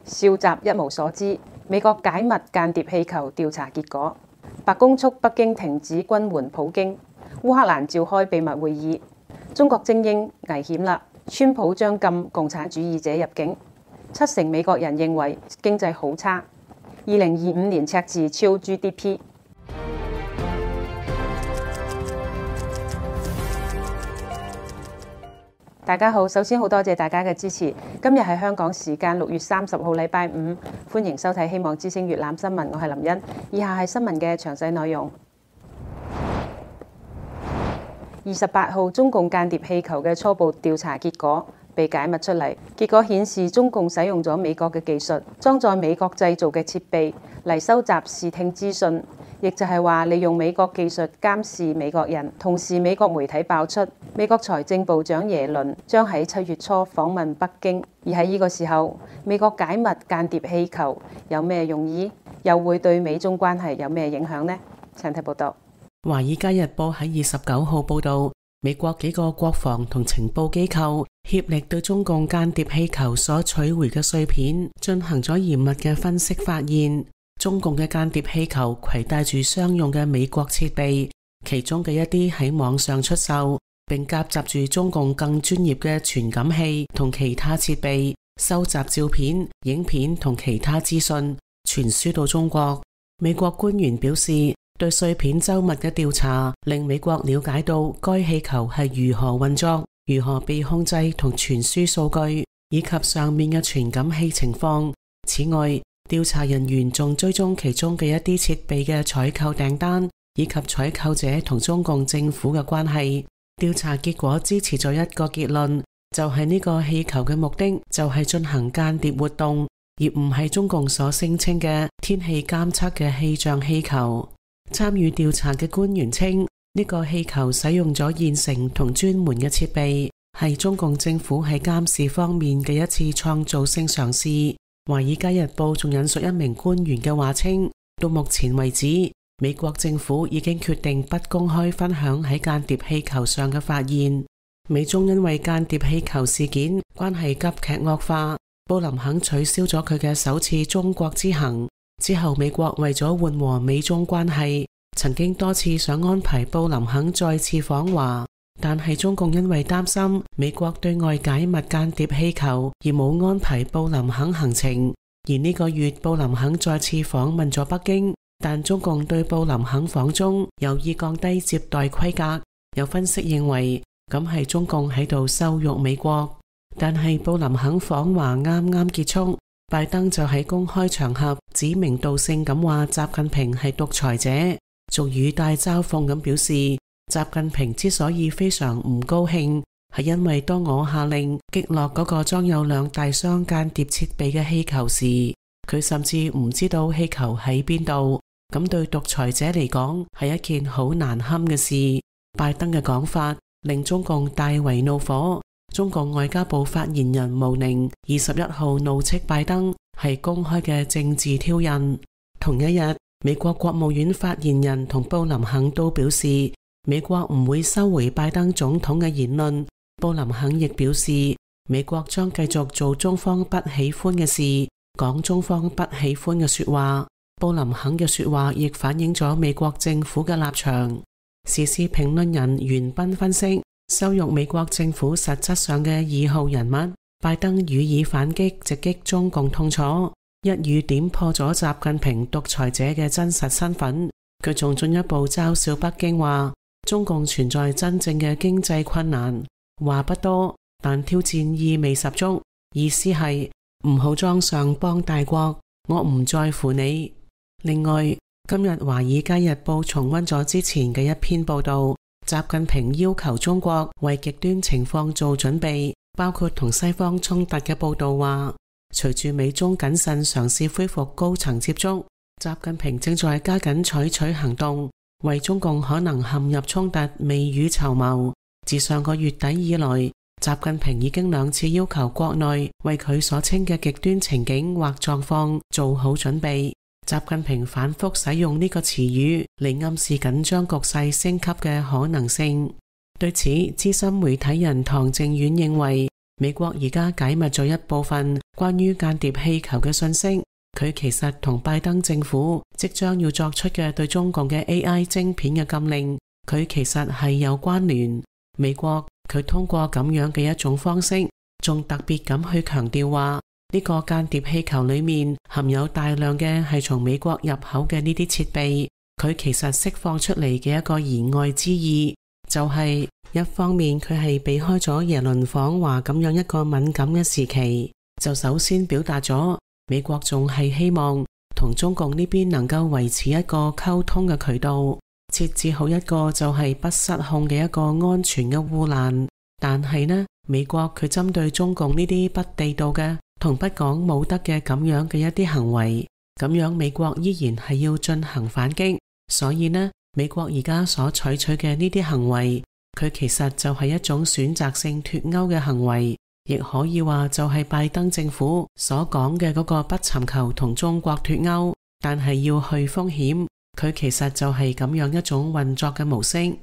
少襲一無所知，美國解密間諜氣球調查結果，白宮促北京停止軍援普京，烏克蘭召開秘密會議，中國精英危險啦，川普將禁共產主義者入境，70%美國人認為經濟好差，2025年赤字超 GDP。大家好，首先好多謝大家嘅支持。今日係香港時間6月30號禮拜五，歡迎收睇希望之聲粵覽新聞，我係林茵。以下係新聞嘅詳細內容。28號中共間諜氣球嘅初步調查結果被解密出嚟，結果顯示中共使用咗美國嘅技術，裝載美國製造嘅設備嚟收集視聽資訊，亦就係話利用美國技術監視美國人。同時，美國媒體爆出美國財政部長耶倫將喺7月初訪問北京，而喺呢個時候，美國解密間諜氣球有咩用意，又會對美中關係有咩影響呢？請睇報道。 《華爾街日報》喺29號報道，美國幾個國防同情報機構協力對中共間諜氣球所取回嘅碎片進行咗嚴密嘅分析，發現中共嘅間諜氣球攜帶住商用嘅美國設備，其中嘅一啲喺網上出售，並夾雜住中共更專業嘅傳感器同其他設備，收集照片、影片同其他資訊，傳輸到中國。美國官員表示，對碎片周密嘅調查令美國了解到該氣球係如何運作、如何被控制同傳輸數據，以及上面嘅傳感器情況。此外，調查人員仲追蹤其中嘅一啲設備嘅採購訂單，以及採購者同中共政府嘅關係。調查結果支持咗一個結論，就係呢個氣球嘅目的就係進行間諜活動，而唔係中共所聲稱嘅天氣監測嘅氣象氣球。參與調查嘅官員稱，呢個氣球使用咗現成同專門嘅設備，係中共政府喺監視方面嘅一次創造性嘗試。《華爾街日報》仲引述一名官員嘅話稱，到目前為止，美國政府已經決定不公開分享喺間諜氣球上嘅發現。美中因為間諜氣球事件關係急劇惡化，布林肯取消咗佢嘅首次中國之行。之後，美國為咗緩和美中關係，曾經多次想安排布林肯再次訪華，但係中共因為擔心美國對外解密間諜氣球而冇安排布林肯行程。而呢個月布林肯再次訪問咗北京，但中共對布林肯訪中有意降低接待規格。有分析認為，咁係中共喺度羞辱美國。但係布林肯訪華啱啱結束，拜登就喺公開場合指名道姓咁話習近平係獨裁者，仲語帶嘲諷咁表示，習近平之所以非常唔高興，係因為當我下令擊落嗰個裝有2大箱間諜設備嘅氣球時，佢甚至唔知道氣球喺邊度。咁對獨裁者嚟講係一件好難堪嘅事。拜登嘅講法令中共大為怒火。中共外交部發言人毛寧21號怒斥拜登係公開嘅政治挑釁。同一日，美國國務院發言人同布林肯都表示，美國唔會收回拜登總統嘅言論。布林肯亦表示，美國將繼續做中方不喜歡嘅事，講中方不喜歡嘅說話。布林肯嘅說話亦反映咗美國政府嘅立場。時事評論人袁彬分析，羞辱美國政府實質上嘅2號人物拜登予以反擊，直擊中共痛楚，一語點破咗習近平獨裁者嘅真實身份。佢仲進一步嘲笑北京話，中共存在真正嘅經濟困難，話不多，但挑戰意味十足，意思係唔好裝上幫大國，我唔在乎你。另外，今日《華爾街日報》重溫咗之前嘅一篇報道，習近平要求中國為極端情況做準備，包括同西方衝突嘅報道話，隨住美中謹慎嘗試恢復高層接觸，習近平正在加緊採取行動，為中共可能陷入衝突未雨綢繆。自上個月底以來，習近平已經2次要求國內為佢所稱嘅極端情景或狀況做好準備。習近平反覆使用呢個詞語嚟暗示緊張局勢升級嘅可能性。對此，資深媒體人唐靖遠認為， 美國而家解密咗一部分關於間諜氣球嘅信息，佢其實同拜登政府即將要作出嘅對中共嘅 AI 晶片嘅禁令，佢其實係有關聯。美國佢通過咁樣嘅一種方式，仲特別咁去強調話，呢個間諜氣球裏面含有大量嘅係從美國入口嘅呢啲設備，佢其實釋放出嚟嘅一個言外之意，就係一方面佢係避開咗耶倫訪華咁樣一個敏感嘅時期，就首先表達咗美國仲係希望同中共呢邊能夠維持一個溝通嘅渠道，設置好一個就係不失控嘅一個安全嘅護欄。但係呢，美國佢針對中共呢啲不地道嘅同不講武德嘅咁樣嘅一啲行為，咁樣美國依然係要進行反擊。所以呢，美國而家所採取嘅呢啲行為，佢其實就係一種選擇性脫鈎嘅行為，亦可以話就係拜登政府所講嘅嗰個不尋求同中國脫鈎，但係要去風險，佢其實就係咁樣一種運作嘅模式。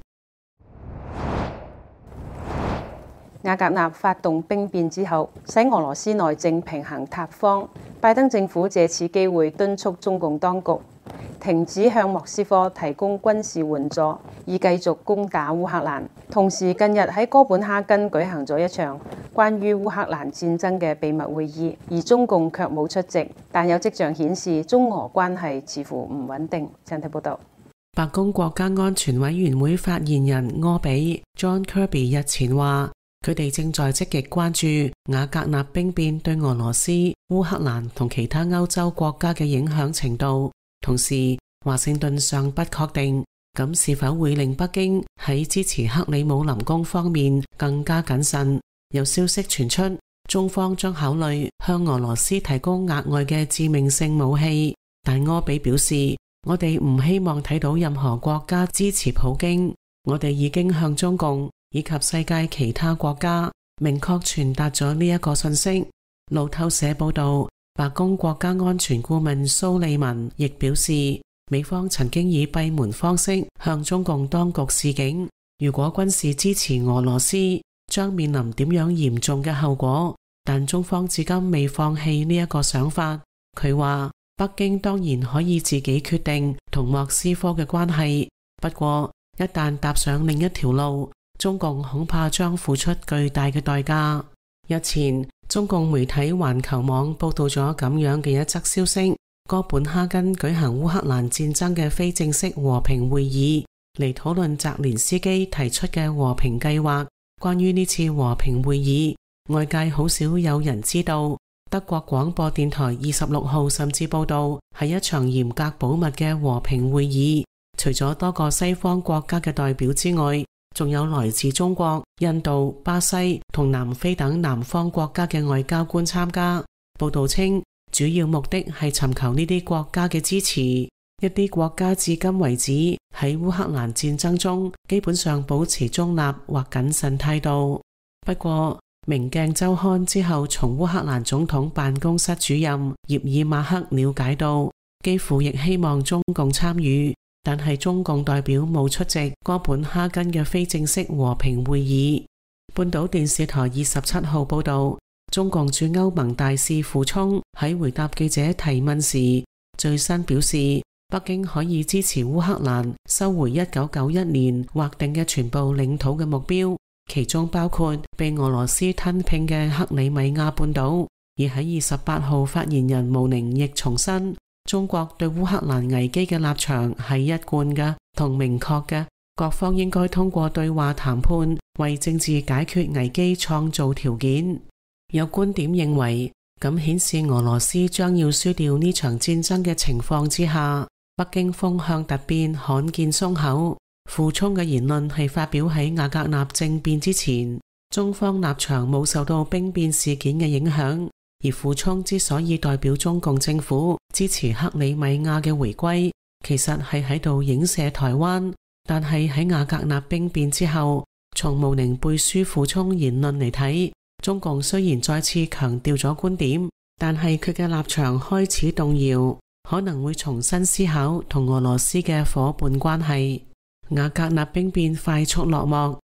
瓦格納發動兵變之後，使俄羅斯內政平衡塌方。拜登政府借此機會敦促中共當局停止向莫斯科提供軍事援助，以繼續攻打烏克蘭。同時，近日喺哥本哈根舉行咗一場關於烏克蘭戰爭嘅秘密會議，而中共卻冇出席。但有跡象顯示，中俄關係似乎唔穩定。請睇報道。 白宮國家安全委員會發言人柯比 John Kirby 日前話，佢哋正在積極關注瓦格納兵變對俄羅斯、烏克蘭同其他歐洲國家嘅影響程度。同時，華盛頓尚不確定咁是否會令北京喺支持克里姆林宮方面更加謹慎。有消息傳出，中方將考慮向俄羅斯提供額外嘅致命性武器，但柯比表示，我哋唔希望睇到任何國家支持普京。我哋已經向中共以及世界其他國家明確傳達咗呢一個信息。路透社報道，白宮國家安全顧問蘇利文亦表示，美方曾經以閉門方式向中共當局示警，如果軍事支持俄羅斯，將面臨點樣嚴重嘅後果。但中方至今未放棄呢一個想法。佢話，北京當然可以自己決定同莫斯科嘅關係，不過一旦踏上另一條路，中共恐怕將付出巨大嘅代價。日前，中共媒體環球網報道咗咁樣嘅一則消息，哥本哈根舉行烏克蘭戰爭嘅非正式和平會議，嚟討論澤連斯基提出嘅和平計劃。關於呢次和平會議，外界好少有人知道。德國廣播電台26號甚至報道，係一場嚴格保密嘅和平會議，除咗多個西方國家嘅代表之外，仲有來自中國、印度、巴西同南非等南方國家嘅外交官參加。報道稱，主要目的係尋求呢啲國家嘅支持。一啲國家至今為止喺烏克蘭戰爭中基本上保持中立或謹慎態度。不過，明鏡週刊之後從烏克蘭總統辦公室主任葉爾馬克了解到，幾乎亦希望中共參與，但係中共代表冇出席哥本哈根嘅非正式和平會議。半島電視台27號報道，中共駐歐盟大使傅聰喺回答記者提問時，最新表示，北京可以支持烏克蘭收回1991年劃定嘅全部領土嘅目標，其中包括被俄羅斯吞併嘅克里米亞半島。而喺28號，發言人毛寧亦重申，中國對烏克蘭危機嘅立場係一貫嘅同明確嘅，各方應該通過對話談判為政治解決危機創造條件。有觀點認為，咁顯示俄羅斯將要輸掉呢場戰爭嘅情況之下，北京風向突變，罕見鬆口。傅聰嘅言論係發表喺瓦格納政變之前，中方立場冇受到兵變事件嘅影響。而傅聰之所以代表中共政府支持克里米亞嘅回歸，其實係喺度影射台灣。但係喺瓦格納兵變之後，從毛寧背書傅聰言論嚟睇，中共雖然再次強調咗觀點，但係佢嘅立場開始動搖，可能會重新思考同俄羅斯嘅夥伴關係。瓦格納兵變快速落幕，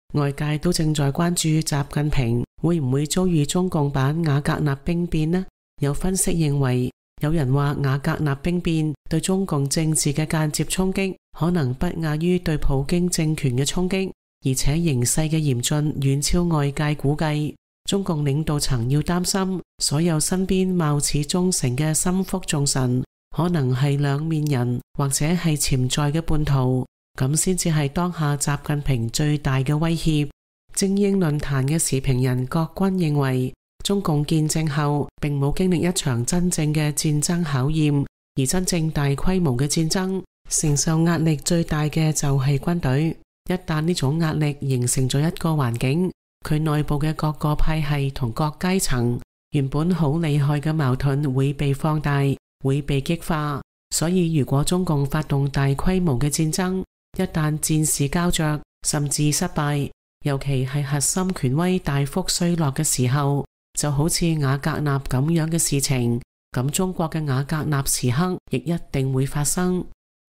外界都正在關注習近平會唔會遭遇中共版瓦格納兵變呢？有分析認為，有人話瓦格納兵變對中共政治嘅間接衝擊可能不亞於對普京政權嘅衝擊，而且形勢嘅嚴峻遠超外界估計。中共領導層要擔心，所有身邊貌似忠誠嘅心腹重臣可能係兩面人，或者係潛在嘅叛徒，咁先至係當下習近平最大嘅威脅。精英論壇嘅時評人郭軍認為，中共建政後並冇經歷一場真正嘅戰爭考驗，而真正大規模嘅戰爭承受壓力最大嘅就係軍隊。一旦呢種壓力形成咗一個環境，佢內部嘅各個派系同各階層原本好厲害嘅矛盾會被放大，會被激化。所以如果中共發動大規模嘅戰爭，一旦戰事膠着甚至失敗，尤其係核心權威大幅衰落嘅時候，就好似瓦格納咁樣嘅事情，咁中國嘅瓦格納時刻亦一定會發生。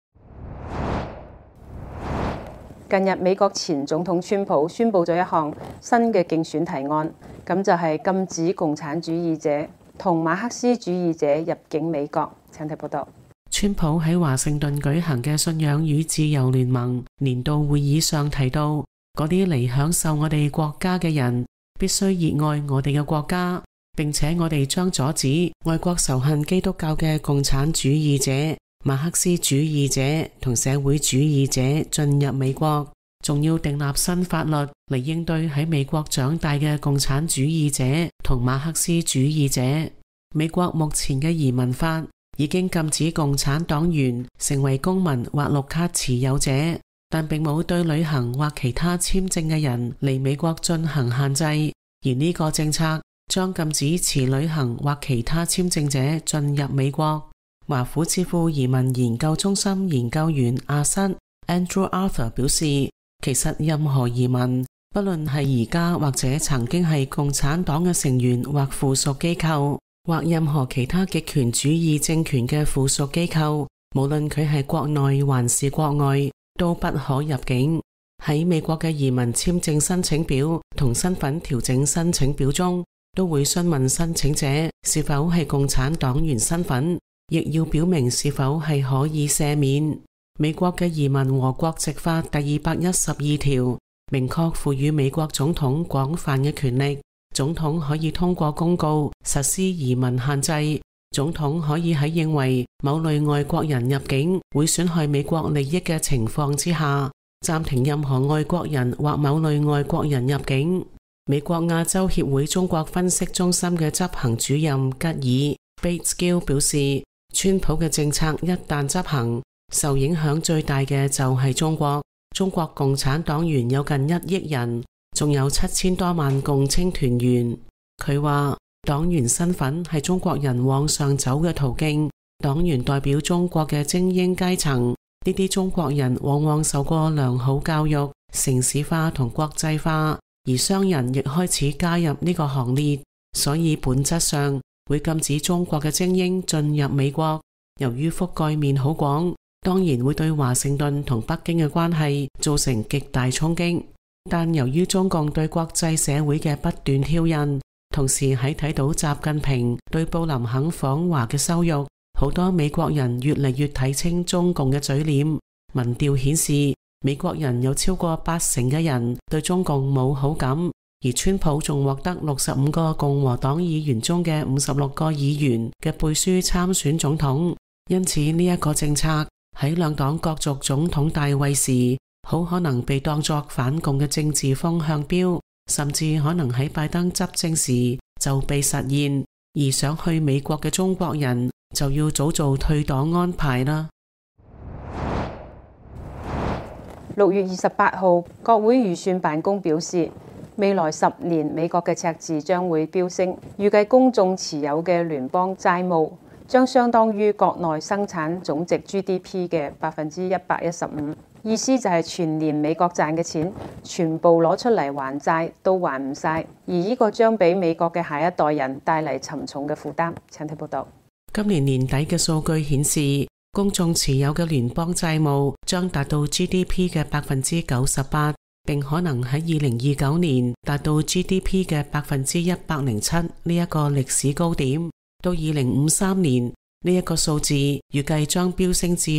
近日，美國前總統川普宣布咗一項新嘅競選提案，咁就係禁止共產主義者同馬克思主義者入境美國。請睇報道。 川普喺華盛頓舉行嘅信仰與自由聯盟年度會議上提到，嗰啲嚟享受我哋國家嘅人必須熱愛我哋嘅國家，並且我哋將阻止外國仇恨基督教嘅共產主義者、馬克思主義者同社會主義者進入美國，仲要訂立新法律嚟應對喺美國長大嘅共產主義者同馬克思主義者。美國目前嘅移民法已經禁止共產黨員成為公民或綠卡持有者，但並冇對旅行或其他簽證嘅人嚟美國進行限制，而呢個政策將禁止持旅行或其他簽證者進入美國。華府智庫移民研究中心研究員阿瑟 Andrew Arthur 表示，其實任何移民，不論係而家或者曾經係共產黨嘅成員或附屬機構，或任何其他極權主義政權嘅附屬機構，無論佢係國內還是國外，都不可入境。喺美國嘅移民簽證申請表同身份調整申請表中，都會詢問申請者是否係共產黨員身份，亦要表明是否係可以赦免。美國嘅移民和國籍法第212條明確賦予美國總統廣泛嘅權力，總統可以通過公告實施移民限制。總統可以喺認為某類外國人入境會損害美國利益嘅情況之下，暫停任何外國人或某類外國人入境。美國亞洲協會中國分析中心嘅執行主任吉爾 Bates Gill 表示，川普嘅政策一旦執行，受影響最大嘅就係中國。中國共產黨員有近1億人，仲有7000多萬共青團員。佢話，黨員身份係中國人往上走嘅途徑，黨員代表中國嘅精英階層，呢啲中國人往往受過良好教育、城市化同國際化，而商人亦開始加入呢個行列，所以本質上會禁止中國嘅精英進入美國。由於覆蓋面好廣，當然會對華盛頓同北京嘅關係造成極大衝擊，但由於中共對國際社會嘅不斷挑釁，同時喺睇到習近平對布林肯訪華嘅羞辱，好多美國人越嚟越睇清中共嘅嘴臉。民調顯示，美國人有超過80%嘅人對中共冇好感，而川普仲獲得65個共和黨議員中嘅56個議員嘅背書參選總統。因此呢一個政策喺兩黨角逐總統大位時，好可能被當作反共嘅政治風向標，甚至可能喺拜登執政時就被實現。而想去美國嘅中國人就要早做退黨安排啦。 6月28號，國會預算辦公表示，未來10年美國嘅赤字將會飆升，預計公眾持有嘅聯邦債務將相當於國內生產總值 GDP 嘅115%，意思就係全年美國賺嘅錢全部攞出嚟還債都還唔晒，而呢個將俾美國嘅下一代人帶嚟沉重嘅負擔。請睇報道。 今年年底嘅數據顯示，公眾持有嘅聯邦債務將達到 GDP 嘅98%， 並可能喺2029年達到 GDP 嘅107%呢一個歷史高點。到2053年，呢一個數字預計將飆升至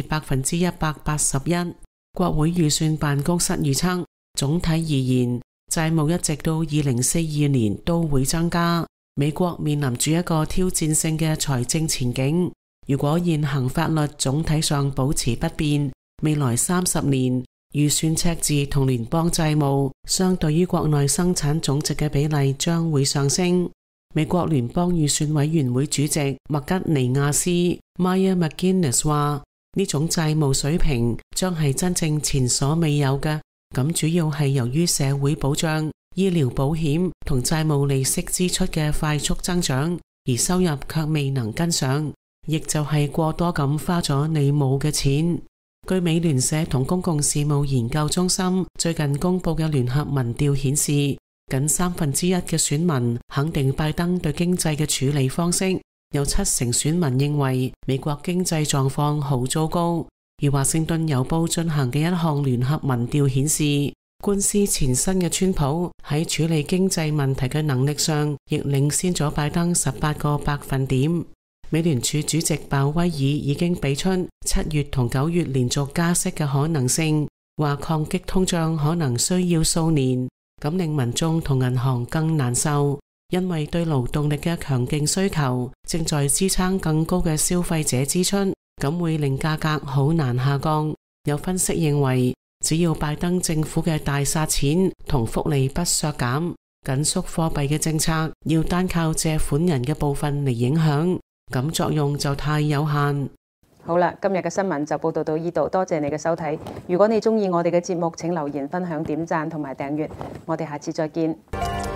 181%。國會預算辦公室預測，總體而言，債務一直到2042年都會增加。美國面臨住一個挑戰性嘅財政前景。如果現行法律總體上保持不變，未來30年預算赤字同聯邦債務相對於國內生產總值嘅比例將會上升。美國聯邦預算委員會主席麥吉尼亞斯 Maya McGuinness 話，呢種債務水平將係真正前所未有嘅，咁主要係由於社會保障、醫療保險同債務利息支出嘅快速增長，而收入卻未能跟上，亦就係過多咁花咗你冇嘅錢。據美聯社同公共事務研究中心最近公布嘅聯合民調顯示，僅1/3嘅選民肯定拜登對經濟嘅處理方式，有70%選民認為美國經濟狀況好糟糕。而華盛頓郵報進行嘅一項聯合民調顯示，官司纏身嘅川普喺處理經濟問題嘅能力上，亦領先咗拜登18個百分點。美聯儲主席鮑威爾已經俾出7月同9月連續加息嘅可能性，話抗擊通脹可能需要數年，咁令民眾同銀行更難受，因為對勞動力嘅強勁需求正在支撐更高嘅消費者支出，咁會令價格好難下降。有分析認為，只要拜登政府嘅大撒錢同福利不削減，緊縮貨幣嘅政策要單靠借款人嘅部分嚟影響，咁作用就太有限。 好啦，今日嘅新聞就報道到呢度，多謝你嘅收睇。如果你鍾意我哋嘅節目，請留言、分享、點讚同埋訂閱。我哋下次再見。